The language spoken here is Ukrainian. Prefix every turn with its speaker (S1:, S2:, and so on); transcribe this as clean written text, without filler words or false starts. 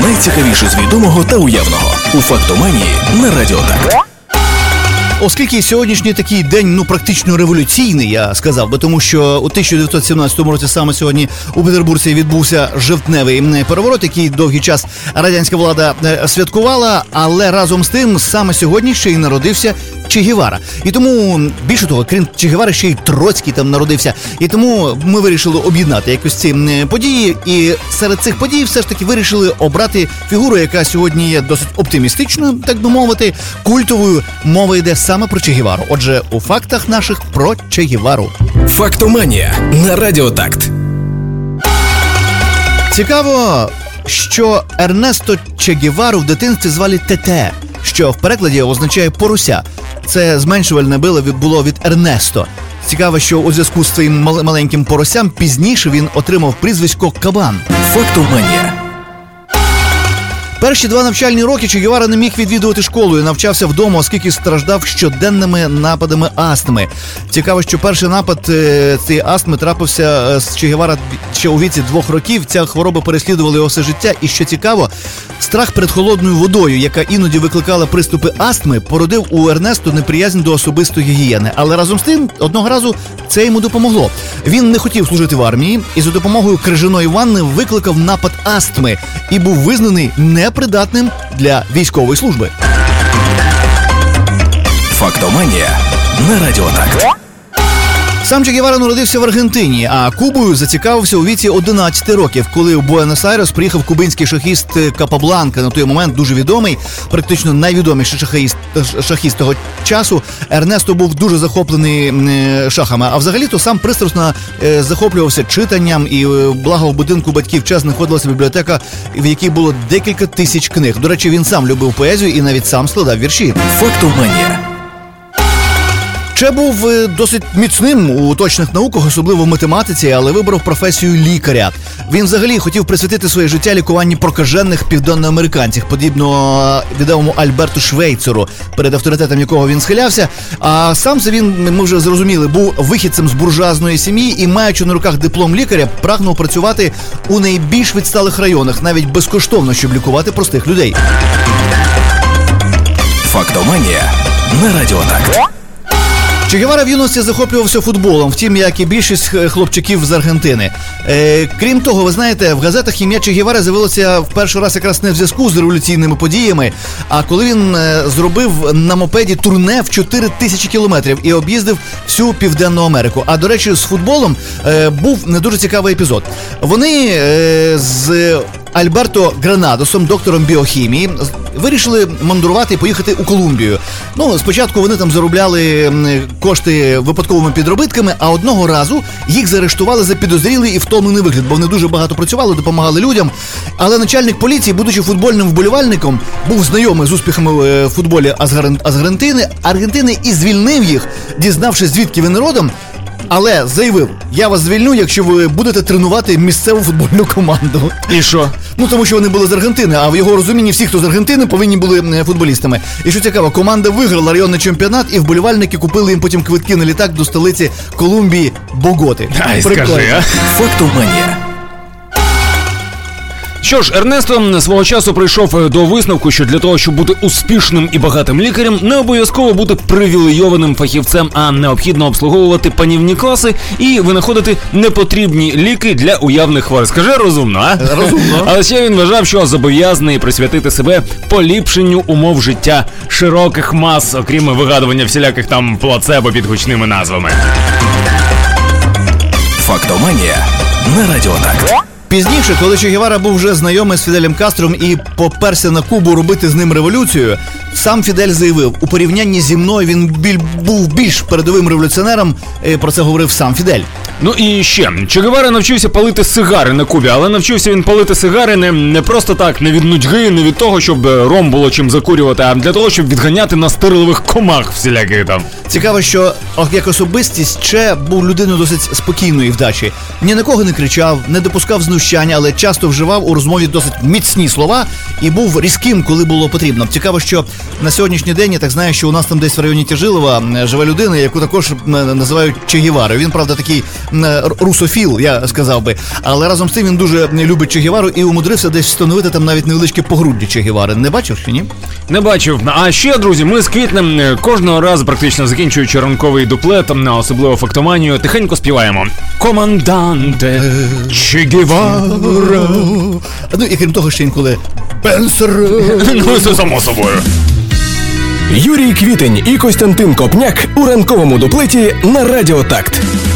S1: Найцікавіше з відомого та уявного у «Фактоманії» на Радіо Так.
S2: Оскільки сьогоднішній такий день, практично революційний, я сказав би, тому що у 1917 році саме сьогодні у Петербурзі відбувся жовтневий переворот, який довгий час радянська влада святкувала, але разом з тим саме сьогодні ще й народився Че Гевара. І тому, більше того, крім Че Гевари, ще й Троцький там народився. І тому ми вирішили об'єднати якось ці події. І серед цих подій все ж таки вирішили обрати фігуру, яка сьогодні є досить оптимістичною, так би мовити, культовою. Мова йде саме про Че Гевару. Отже, у фактах наших про Че Гевару.
S1: «Фактоманія» на Радіо Такт.
S2: Цікаво, що Ернесто Че Гевару в дитинстві звали Тете, що в перекладі означає «поруся». Це зменшувальне було від Ернесто. Цікаво, що у зв'язку з своїм маленьким поросям пізніше він отримав прізвисько Кабан.
S1: «Фактоманія».
S2: Перші 2 навчальні роки Че Гевара не міг відвідувати школу і навчався вдома, оскільки страждав щоденними нападами астми. Цікаво, що перший напад цієї астми трапився з Че Гевара ще у віці 2 років. Ця хвороба переслідувала його все життя. І що цікаво, страх перед холодною водою, яка іноді викликала приступи астми, породив у Ернесто неприязнь до особистої гігієни. Але разом з тим, одного разу це йому допомогло. Він не хотів служити в армії і за допомогою крижаної ванни викликав напад астми і був визнаний непридатним для військової служби.
S1: «Фактоманія» на Радіо Такт.
S2: Сам Че Гевара народився в Аргентині, а Кубою зацікавився у віці 11 років, коли в Буенос-Айрес приїхав кубинський шахіст Капабланка, на той момент дуже відомий, практично найвідоміший шахіст того часу. Ернесто був дуже захоплений шахами, а взагалі-то сам пристрасно захоплювався читанням, і благо в будинку батьків час знаходилася бібліотека, в якій було декілька тисяч книг. До речі, він сам любив поезію і навіть сам складав вірші.
S1: «Фактоманія».
S2: Че був досить міцним у точних науках, особливо в математиці, але вибрав професію лікаря. Він взагалі хотів присвятити своє життя лікуванню прокажених південноамериканців, подібно відомому Альберту Швейцеру, перед авторитетом якого він схилявся. А сам це він, ми вже зрозуміли, був вихідцем з буржуазної сім'ї і, маючи на руках диплом лікаря, прагнув працювати у найбільш відсталих районах, навіть безкоштовно, щоб лікувати простих людей.
S1: «Фактоманія» на Радіо Такт.
S2: Че Гевара в юності захоплювався футболом, втім, як і більшість хлопчиків з Аргентини. Крім того, ви знаєте, в газетах ім'я Че Гевари з'явилося в перший раз якраз не в зв'язку з революційними подіями, а коли він зробив на мопеді турне в 4000 кілометрів і об'їздив всю Південну Америку. А, до речі, з футболом був не дуже цікавий епізод. Вони з Альберто Гранадосом, доктором біохімії, вирішили мандрувати і поїхати у Колумбію. Спочатку вони там заробляли кошти випадковими підробитками, а одного разу їх заарештували за підозрілий і втомлений вигляд, бо вони дуже багато працювали, допомагали людям. Але начальник поліції, будучи футбольним вболівальником, був знайомий з успіхами в футболі Аргентини і звільнив їх, дізнавшись, звідки він родом. Але заявив: я вас звільню, якщо ви будете тренувати місцеву футбольну команду.
S3: І що?
S2: Тому що вони були з Аргентини, а в його розумінні всі, хто з Аргентини, повинні були футболістами. І що цікаво, команда виграла районний чемпіонат, і вболівальники купили їм потім квитки на літак до столиці Колумбії Боготи.
S3: Ай, скажи, а?
S1: «Фактоманія».
S3: Що ж, Ернесто свого часу прийшов до висновку, що для того, щоб бути успішним і багатим лікарем, не обов'язково бути привілейованим фахівцем, а необхідно обслуговувати панівні класи і винаходити непотрібні ліки для уявних хворих. Скажи, розумно, а?
S2: Розумно.
S3: Але ще він вважав, що зобов'язаний присвятити себе поліпшенню умов життя широких мас, окрім вигадування всіляких там плацебо під гучними назвами.
S1: «Фактоманія» на Радіо Такт.
S2: Пізніше, коли Че Гевара був вже знайомий з Фіделем Кастром і поперся на Кубу робити з ним революцію, сам Фідель заявив: у порівнянні зі мною він був більш передовим революціонером, про це говорив сам Фідель.
S3: Ну і ще, Че Гевара навчився палити сигари на Кубі, але навчився він палити сигари не просто так, не від нудьги, не від того, щоб ром було чим закурювати, а для того, щоб відганяти настирливих комах всіляких там.
S2: Цікаво, що як особистість Че був людиною досить спокійної вдачі. Ні на кого не кричав, не допускав знущань, але часто вживав у розмові досить міцні слова і був різким, коли було потрібно. Цікаво, що на сьогоднішній день я так знаю, що у нас там десь в районі Тяжилова живе людина, яку також називають Че Геварою. Він, правда, такий русофіл, я сказав би. Але разом з тим він дуже любить Че Гевару і умудрився десь встановити там навіть невеличке погруддя Че Гевари. Не бачив чи ні?
S3: Не бачив. А ще, друзі, ми з Квітнем кожного разу, практично закінчуючи ранковий дуплет, особливо фактоманію, тихенько співаємо. Команданте Че Гевара.
S2: Ну і крім того, ще інколи Пенсер.
S3: Ну, це само собою.
S1: Юрій Квітень і Костянтин Копняк у ранковому дуплеті на Радіо Такт.